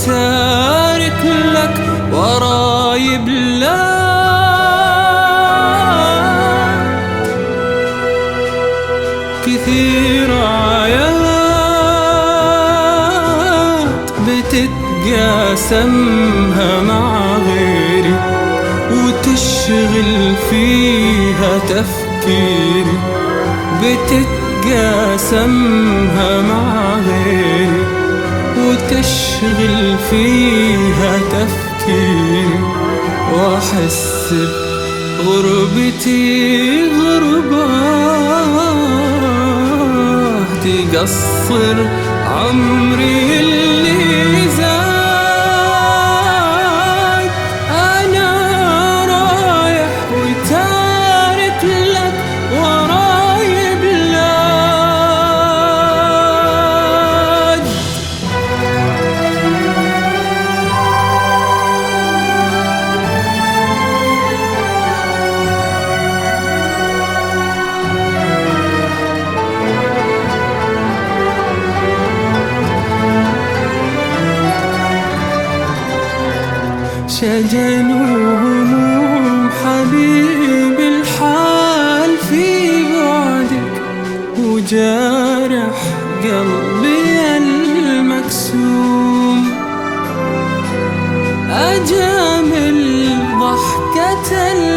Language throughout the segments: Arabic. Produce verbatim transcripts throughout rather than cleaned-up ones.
وتارك لك وراي بلاد كثير عيات بتتقاسمها مع غيري وتشغل فيها تفكيري، بتتقاسمها مع غيري وتشغل فيها تفكيري، واحس بغربتي غربة تقصر عمري اللي زاد. أنا رايح وتارك لك وراي بلاد شجن وهموم حبيب الحال في بعدك، وجارح قلبي المكسوم، أجامل ضحكة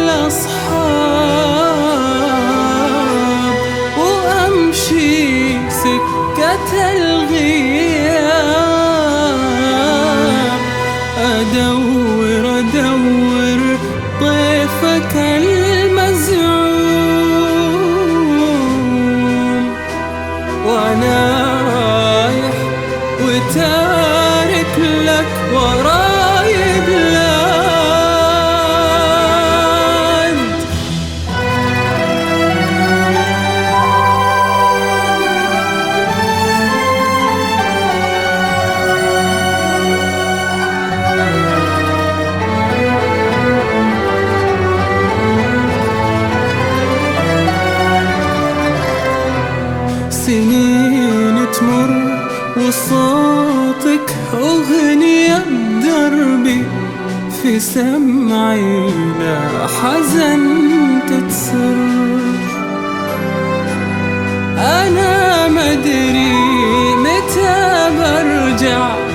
الأصحاب وأمشي سكة الغياب، أدور أدور طيفك المزعوم، وأنا رايح وتارك لك وراي بلاد. سنين تمر وصوتك أغنية بدربي في سمعي لا حزن تتسر، أنا مدري متى برجع